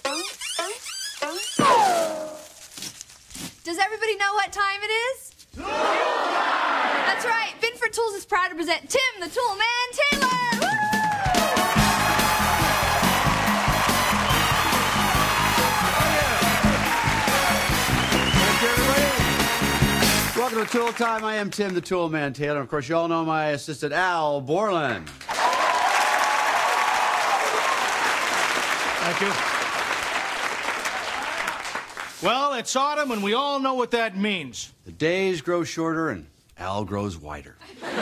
Does everybody know what time it is? Tool time! That's right. Binford Tools is proud to present Tim the Tool Man Taylor. Woo! Thank you, everybody. Welcome to Tool Time. I am Tim the Tool Man Taylor. Of course, you all know my assistant, Al Borland. Thank you. Well, it's autumn, and we all know what that means. The days grow shorter, and Al grows wider.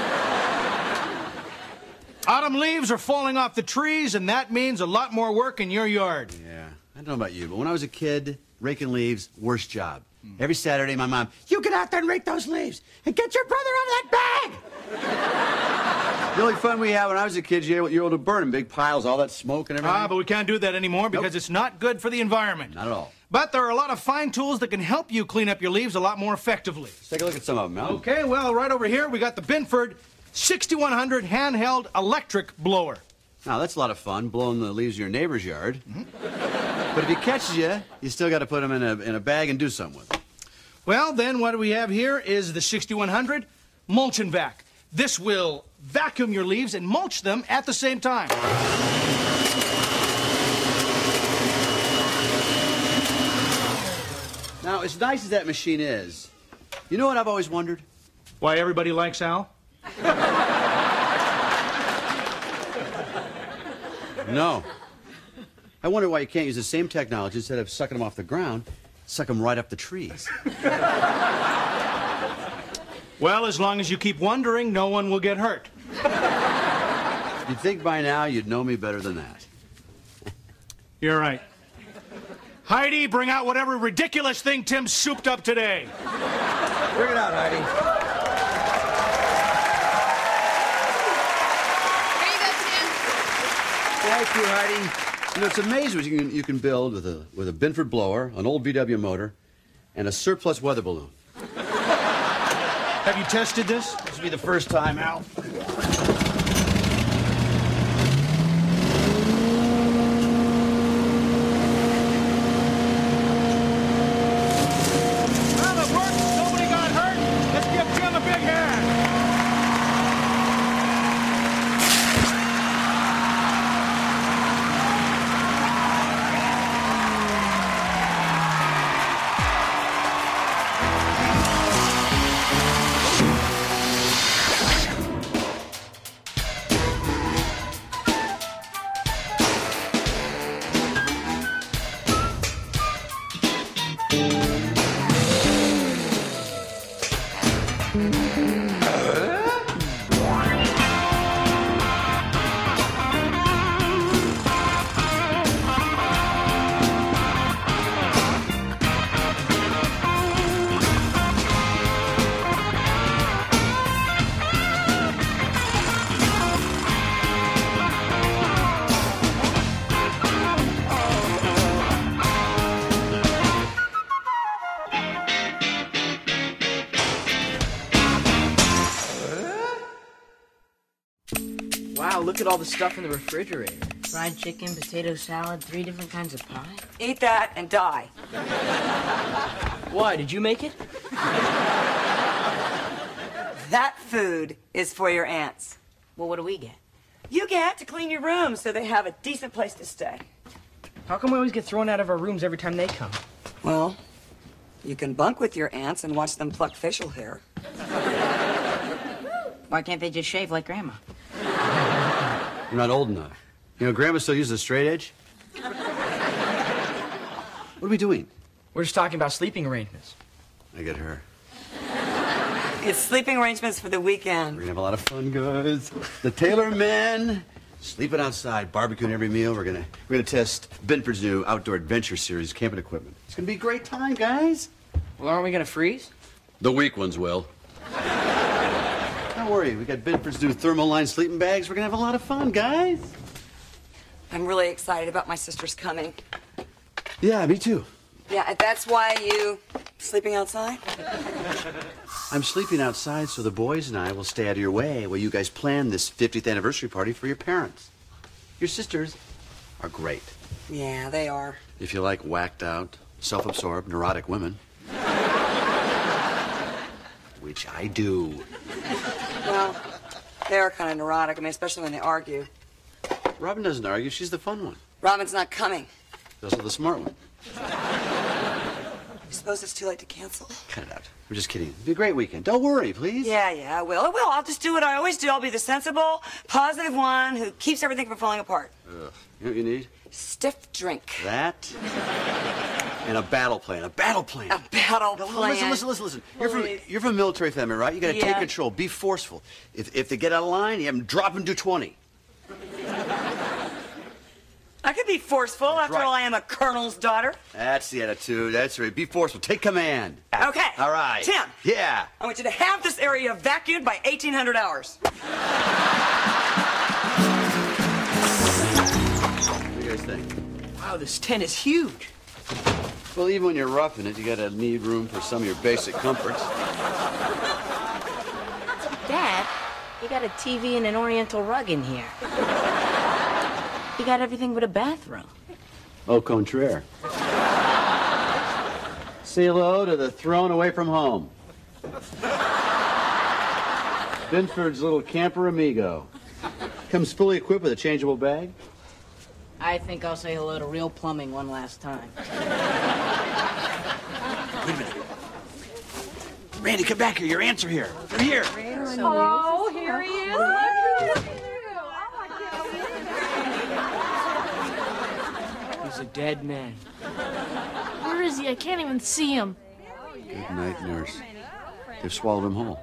Autumn leaves are falling off the trees, and that means a lot more work in your yard. Yeah, I don't know about you, but when I was a kid, raking leaves, worst job. Every Saturday, my mom, you get out there and rake those leaves, and get your brother out of that bag! The only fun we had when I was a kid, you were able to burn in big piles, all that smoke and everything. But we can't do that anymore because it's not good for the environment. Not at all. But there are a lot of fine tools that can help you clean up your leaves a lot more effectively. Let's take a look at some of them, Al. Okay, well, right over here, we got the Binford 6100 handheld electric blower. Now, that's a lot of fun, blowing the leaves of your neighbor's yard. But if he catches you, you still got to put them in a bag and do something with them. Well, then what we have here is the 6100 Mulch and Vac. This will vacuum your leaves and mulch them at the same time. Now, as nice as that machine is, you know what I've always wondered? Why everybody likes Al? No. I wonder why you can't use the same technology instead of sucking them off the ground, suck them right up the trees. Well, as long as you keep wondering, no one will get hurt. You'd think by now you'd know me better than that. You're right. Heidi, bring out whatever ridiculous thing Tim souped up today. Bring it out, Heidi. Here you go, Tim. Thank you, Heidi. You know, it's amazing what you can build with a Binford blower, an old VW motor, and a surplus weather balloon. Have you tested this? This will be the first time, Al. Well, it worked. Nobody got hurt. Let's give Tim a big hand. Wow, look at all the stuff in the refrigerator. Fried chicken, potato salad, 3 different kinds of pie. Eat that and die. Why, did you make it? That food is for your aunts. Well, what do we get? You get to clean your room so they have a decent place to stay. How come we always get thrown out of our rooms every time they come? Well, you can bunk with your aunts and watch them pluck facial hair. Why can't they just shave like Grandma? You're not old enough. You know, Grandma still uses a straight edge. What are we doing? We're just talking about sleeping arrangements. I get her. It's sleeping arrangements for the weekend. We're gonna have a lot of fun, guys. The Taylor men sleeping outside, barbecuing every meal. We're gonna test Binford's new outdoor adventure series, camping equipment. It's gonna be a great time, guys. Well, aren't we gonna freeze? The weak ones will. Don't worry, we got Binford's new thermal-lined sleeping bags. We're gonna have a lot of fun, guys. I'm really excited about my sister's coming. Yeah, me too. Yeah, that's why you sleeping outside? I'm sleeping outside so the boys and I will stay out of your way while you guys plan this 50th anniversary party for your parents. Your sisters are great. Yeah, they are. If you like whacked out, self-absorbed, neurotic women. Which I do. Well, they are kind of neurotic. I mean, especially when they argue. Robin doesn't argue. She's the fun one. Robin's not coming. She's also the smart one. You suppose it's too late to cancel? Cut it out. I'm just kidding. It'll be a great weekend. Don't worry, please. Yeah, I will. I'll just do what I always do. I'll be the sensible, positive one who keeps everything from falling apart. Ugh. You know what you need? Stiff drink. That and a battle plan. A battle plan. A battle plan. Listen. You're from a military family, right? You got to take control. Be forceful. If they get out of line, you have them drop and do 20. I could be forceful. After all, I am a colonel's daughter. That's the attitude. That's right. Be forceful. Take command. Okay. All right. Tim. Yeah. I want you to have this area vacuumed by 1800 hours. What do you guys think? Wow, this tent is huge. Well, even when you're roughing it, you got to need room for some of your basic comforts. Dad, you got a TV and an oriental rug in here. You got everything but a bathroom. Au contraire. Say hello to the thrown away from home. Binford's little camper amigo. Comes fully equipped with a changeable bag. I think I'll say hello to Real Plumbing one last time. Wait a minute. Randy, come back here. Your ants are here. They're here. Oh, here he is. He's a dead man. Where is he? I can't even see him. Good night, nurse. They've swallowed him whole.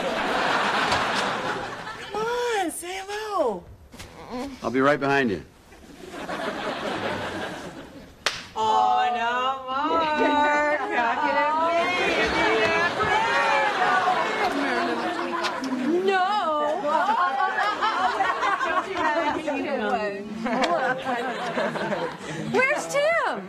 Come on, say hello. I'll be right behind you. Oh, no more. Where's Tim?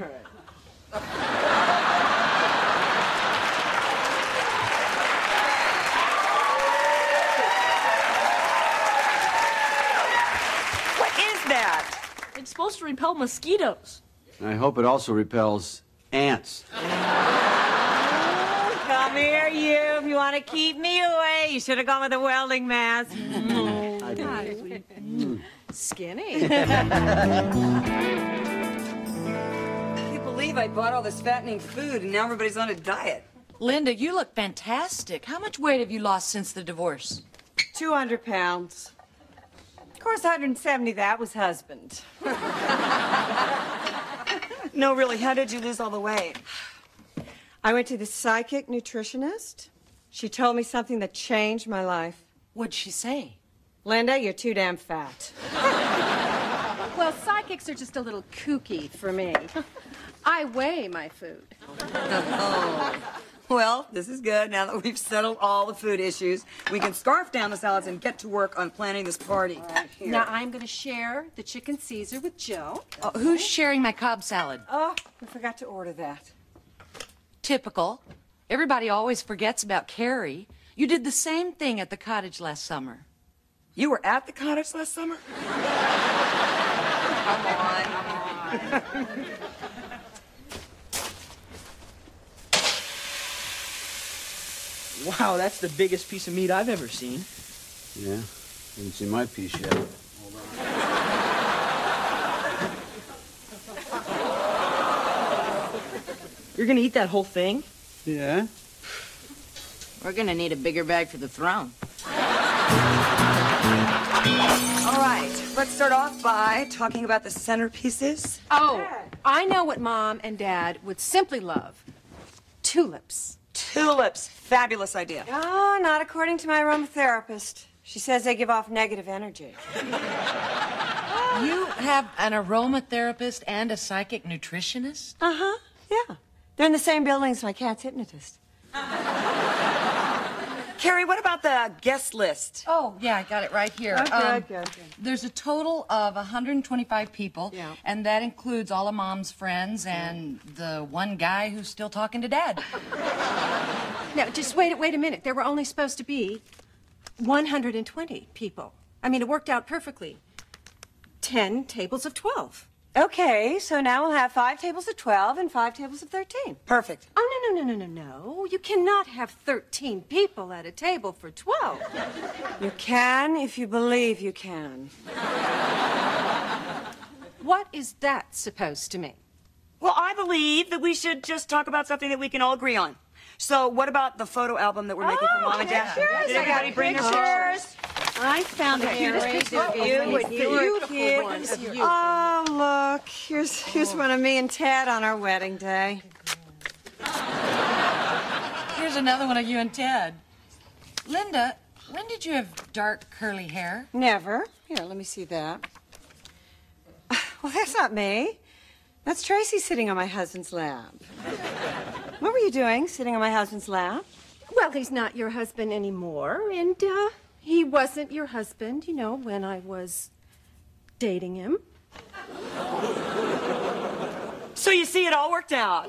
What is that? It's supposed to repel mosquitoes. I hope it also repels ants. Come here, you. If you want to keep me away, you should have gone with a welding mask. Skinny. I can't believe I bought all this fattening food and now everybody's on a diet. Linda, you look fantastic. How much weight have you lost since the divorce? 200 pounds. Of course, 170 that was husband. No, really, how did you lose all the weight? I went to the psychic nutritionist. She told me something that changed my life. What'd she say? Linda, you're too damn fat. Well, psychics are just a little kooky for me. I weigh my food. Oh. Well, this is good. Now that we've settled all the food issues, we can scarf down the salads and get to work on planning this party. Now, I'm going to share the chicken Caesar with Joe. Who's sharing my Cobb salad? Oh, I forgot to order that. Typical. Everybody always forgets about Carrie. You did the same thing at the cottage last summer. You were at the cottage last summer? Come on. Wow, that's the biggest piece of meat I've ever seen. Yeah? Haven't seen my piece yet. Hold on. You're gonna eat that whole thing? Yeah? We're gonna need a bigger bag for the throne. All right, let's start off by talking about the centerpieces. Oh, I know what Mom and Dad would simply love. Tulips. Tulips. Fabulous idea. Oh, not according to my aromatherapist. She says they give off negative energy. You have an aromatherapist and a psychic nutritionist? Uh-huh, yeah. They're in the same building as my cat's hypnotist. Carrie, what about the guest list? Oh, yeah, I got it right here. Good. There's a total of 125 people, Yeah. and that includes all of Mom's friends and the one guy who's still talking to Dad. Now, just wait a minute. There were only supposed to be 120 people. I mean, it worked out perfectly. 10 tables of 12. Okay, so now we'll have 5 tables of 12 and 5 tables of 13. Perfect. Oh, no. You cannot have 13 people at a table for 12. You can if you believe you can. What is that supposed to mean? Well, I believe that we should just talk about something that we can all agree on. So what about the photo album that we're making for Mom and Dad? Pictures. Did everybody bring their pictures? I found the cutest picture of you. Oh, look. Here's one of me and Ted on our wedding day. Here's another one of you and Ted. Linda, when did you have dark curly hair? Never. Here, let me see that. Well, that's not me. That's Tracy sitting on my husband's lap. What were you doing, sitting on my husband's lap? Well, he's not your husband anymore, and he wasn't your husband, when I was dating him. So you see, it all worked out.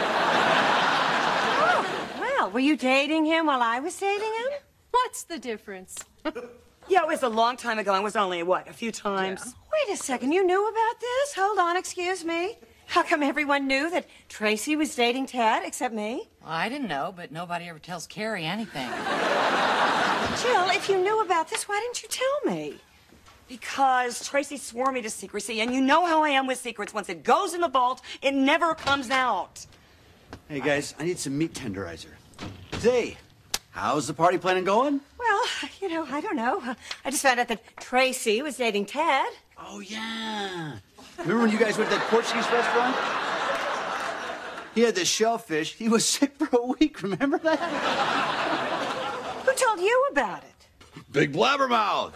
Oh, well, were you dating him while I was dating him? What's the difference? Yeah, it was a long time ago. It was only, a few times? Yeah. Wait a second, you knew about this? Hold on, excuse me. How come everyone knew that Tracy was dating Ted except me? Well, I didn't know, but nobody ever tells Carrie anything. Jill, if you knew about this, why didn't you tell me? Because Tracy swore me to secrecy, and you know how I am with secrets. Once it goes in the vault, it never comes out. Hey, guys, I need some meat tenderizer. Zay, how's the party planning going? Well, I don't know. I just found out that Tracy was dating Ted. Oh, yeah. Remember when you guys went to that Portuguese restaurant? He had this shellfish. He was sick for a week. Remember that? Who told you about it? Big blabbermouth.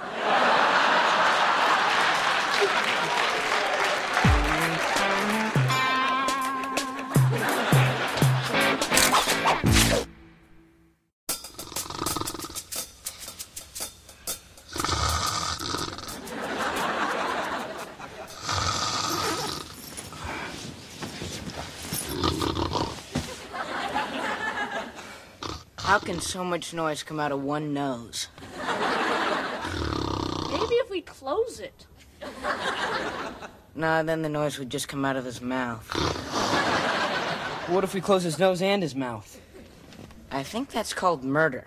How can so much noise come out of one nose? Maybe if we close it. Nah, then the noise would just come out of his mouth. What if we close his nose and his mouth? I think that's called murder.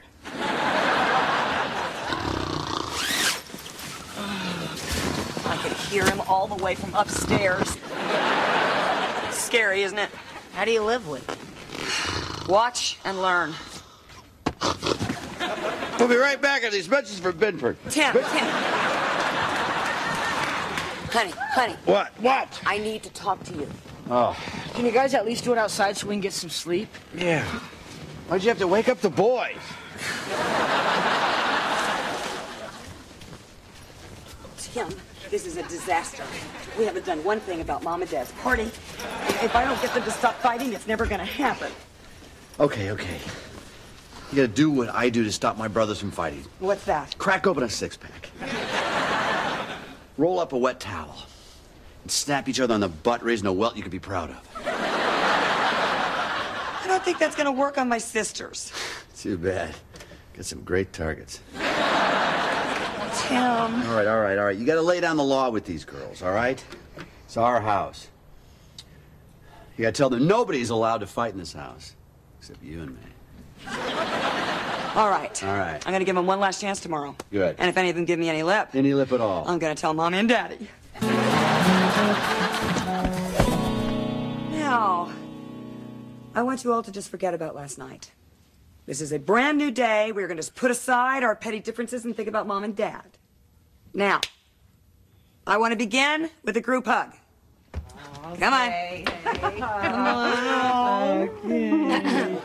I could hear him all the way from upstairs. Scary, isn't it? How do you live with it? Watch and learn. We'll be right back at these messages for Binford. Tim. Honey. What? I need to talk to you. Oh. Can you guys at least do it outside so we can get some sleep? Yeah. Why'd you have to wake up the boys? Tim, this is a disaster. We haven't done one thing about Mom and Dad's party. If I don't get them to stop fighting, it's never going to happen. Okay. You gotta do what I do to stop my brothers from fighting. What's that? Crack open a six-pack. Roll up a wet towel. And snap each other on the butt, raising a welt you could be proud of. I don't think that's going to work on my sisters. Too bad. Got some great targets. Tim. All right. You gotta lay down the law with these girls, all right? It's our house. You gotta tell them nobody's allowed to fight in this house. Except you and me. All right. I'm going to give them one last chance tomorrow. Good. And if any of them give me any lip... Any lip at all. I'm going to tell Mommy and Daddy. Now, I want you all to just forget about last night. This is a brand new day. We're going to just put aside our petty differences and think about Mom and Dad. Now, I want to begin with a group hug. Okay. Come on. Come on. Okay.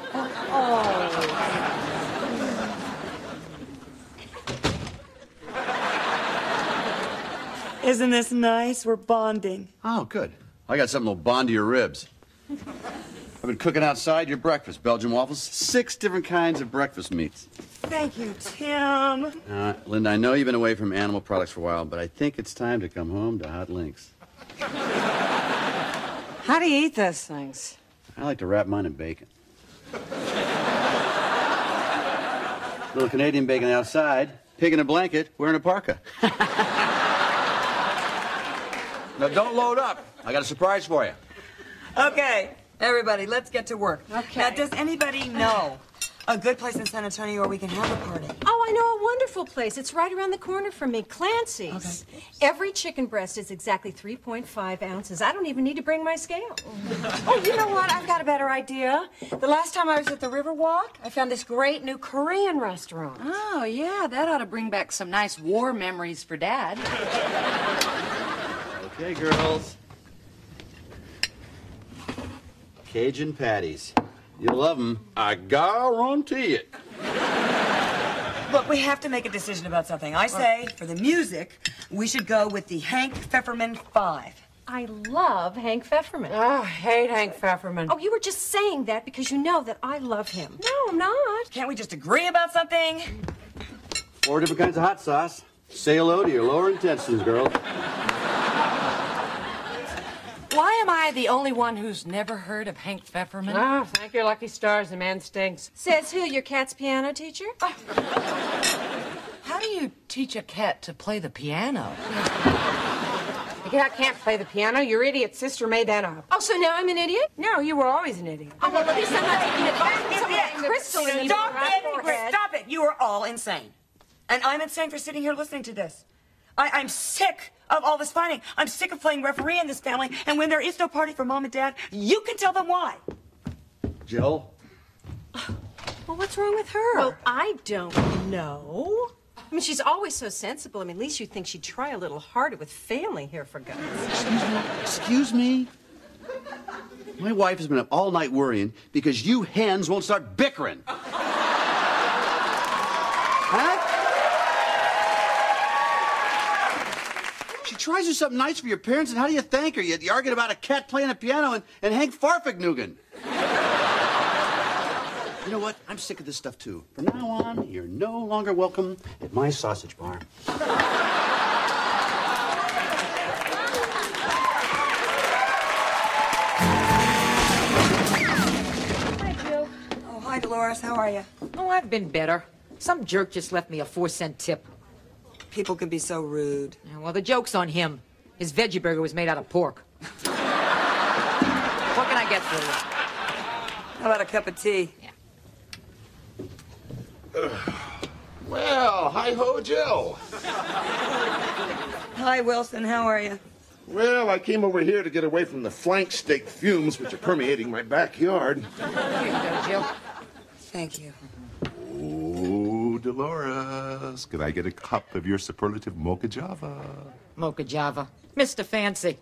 Isn't this nice? We're bonding. Oh, good. I got something that'll bond to your ribs. I've been cooking outside your breakfast. Belgian waffles, 6 different kinds of breakfast meats. Thank you, Tim. Linda, I know you've been away from animal products for a while, but I think it's time to come home to Hot Links. How do you eat those things? I like to wrap mine in bacon. Little Canadian bacon outside, pig in a blanket, wearing a parka. Now, don't load up. I got a surprise for you. Okay, everybody, let's get to work. Okay. Now, does anybody know a good place in San Antonio where we can have a party? Oh, I know a wonderful place. It's right around the corner from me, Clancy's. Okay. Every chicken breast is exactly 3.5 ounces. I don't even need to bring my scale. Oh, you know what? I've got a better idea. The last time I was at the Riverwalk, I found this great new Korean restaurant. Oh, yeah, that ought to bring back some nice war memories for Dad. Okay, girls. Cajun patties. You'll love them. I guarantee it. Look, we have to make a decision about something. I say, for the music, we should go with the Hank Pfefferman 5. I love Hank Pfefferman. Oh, I hate Hank Pfefferman. Oh, you were just saying that because you know that I love him. No, I'm not. Can't we just agree about something? 4 different kinds of hot sauce. Say hello to your lower intestines, girls. Why am I the only one who's never heard of Hank Pfefferman? Oh, thank your lucky stars, the man stinks. Says who, your cat's piano teacher? How do you teach a cat to play the piano? The cat can't play the piano. Your idiot sister made that up. Oh, so now I'm an idiot? No, you were always an idiot. Oh, well, at least I'm not taking it back. Something crystal in Stop your it! Stop it! You are all insane. And I'm insane for sitting here listening to this. I'm sick of all this fighting. I'm sick of playing referee in this family. And when there is no party for Mom and Dad, you can tell them why. Jill? Well, what's wrong with her? Well, I don't know. I mean, she's always so sensible. I mean, at least you'd think she'd try a little harder with family here, for God's sake. Excuse me? My wife has been up all night worrying because you hens won't start bickering. Huh? She tries to do something nice for your parents, and how do you thank her? You argue about a cat playing a piano and Hank Farfignugan. You know what? I'm sick of this stuff, too. From now on, you're no longer welcome at my sausage bar. Hi, Jill. Oh, hi, Dolores. How are you? Oh, I've been better. Some jerk just left me a 4-cent tip. People can be so rude. Yeah, well, the joke's on him. His veggie burger was made out of pork. What can I get for you? How about a cup of tea? Yeah. Well, hi-ho, Jill. Hi, Wilson. How are you? Well, I came over here to get away from the flank steak fumes which are permeating my backyard. Here you go, Jill. Thank you. Oh, Dolores, could I get a cup of your superlative mocha java? Mocha Java. Mr. Fancy.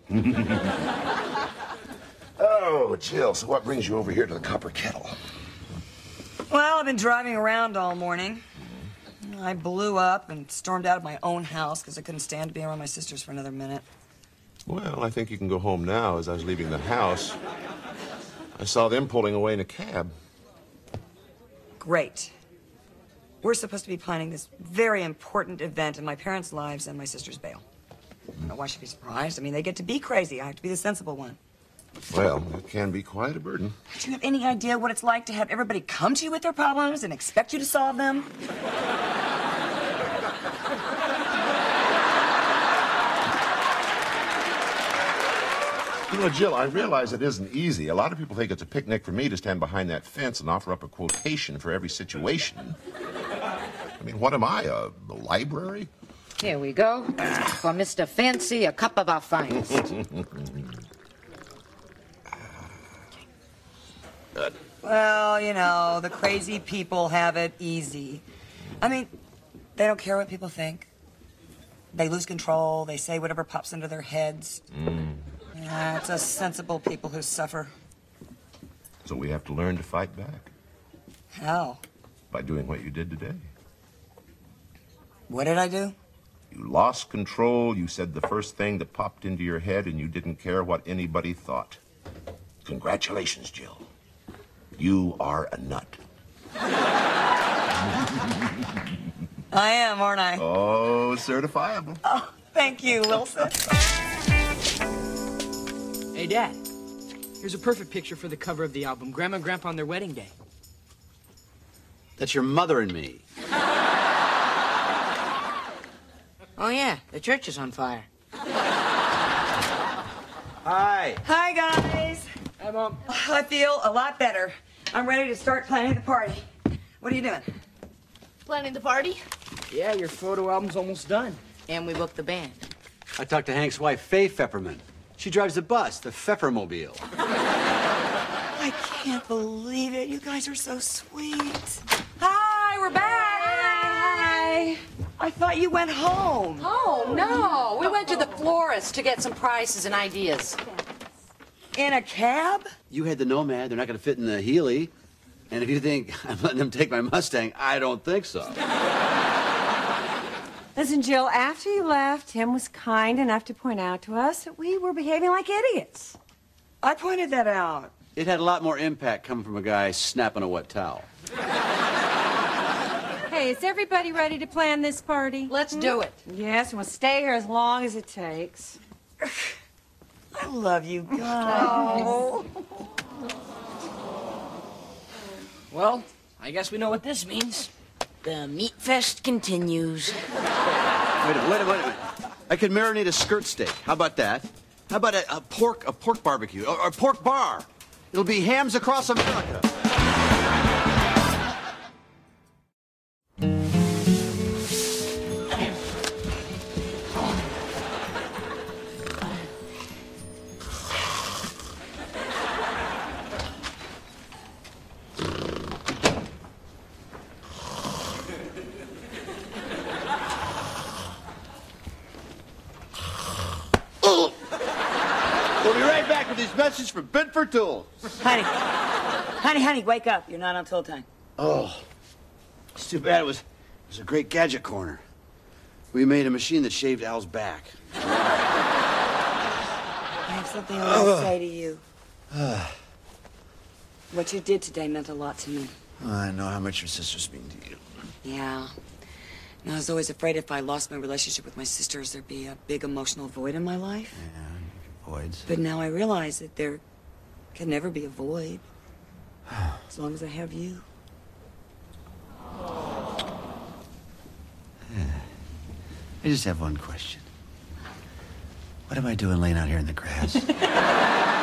Oh, Jill, so what brings you over here to the Copper Kettle? Well, I've been driving around all morning. I blew up and stormed out of my own house because I couldn't stand to be around my sisters for another minute. Well, I think you can go home now. As I was leaving the house, I saw them pulling away in a cab. Great. We're supposed to be planning this very important event in my parents' lives and my sister's bail. I don't know why she'd be surprised. I mean, they get to be crazy. I have to be the sensible one. Well, it can be quite a burden. Do you have any idea what it's like to have everybody come to you with their problems and expect you to solve them? You know, Jill, I realize it isn't easy. A lot of people think it's a picnic for me to stand behind that fence and offer up a quotation for every situation. I mean, what am I, a library? Here we go. For Mr. Fancy, a cup of our finest. Good. Well, you know, the crazy people have it easy. I mean, they don't care what people think. They lose control. They say whatever pops into their heads. Yeah, it's us sensible people who suffer. So we have to learn to fight back. How? By doing what you did today. What did I do? You lost control, you said the first thing that popped into your head, and you didn't care what anybody thought. Congratulations, Jill. You are a nut. I am, aren't I? Oh, certifiable. Oh, thank you, Wilson. Hey, Dad. Here's a perfect picture for the cover of the album. Grandma and Grandpa on their wedding day. That's your mother and me. Oh, yeah, the church is on fire. Hi. Hi, guys. Hi, Mom. I feel a lot better. I'm ready to start planning the party. What are you doing? Planning the party? Yeah, your photo album's almost done. And we booked the band. I talked to Hank's wife, Faye Pfefferman. She drives the bus, the Pfeffermobile. I can't believe it. You guys are so sweet. Hi, we're back. Hi. I thought you went home. Oh, no. We went to the florist to get some prices and ideas. In a cab? You had the Nomad. They're not going to fit in the Healy. And if you think I'm letting them take my Mustang, I don't think so. Listen, Jill, after you left, Tim was kind enough to point out to us that we were behaving like idiots. I pointed that out. It had a lot more impact coming from a guy snapping a wet towel. Hey, is everybody ready to plan this party? Let's do it. Yes, and we'll stay here as long as it takes. I love you guys. Well, I guess we know what this means. The meat fest continues. Wait a minute. I could marinate a skirt steak. How about that? How about a pork barbecue or a pork bar? It'll be hams across America. We'll be right back with these messages from Binford Tools. Honey, wake up. You're not on Tool Time. Oh, it's too bad. It was a great gadget corner. We made a machine that shaved Al's back. I have something I want to say to you. What you did today meant a lot to me. I know how much your sister's mean to you. Yeah. And I was always afraid if I lost my relationship with my sisters, there'd be a big emotional void in my life. Yeah, voids. But now I realize that there can never be a void as long as I have you. I just have one question. What am I doing laying out here in the grass?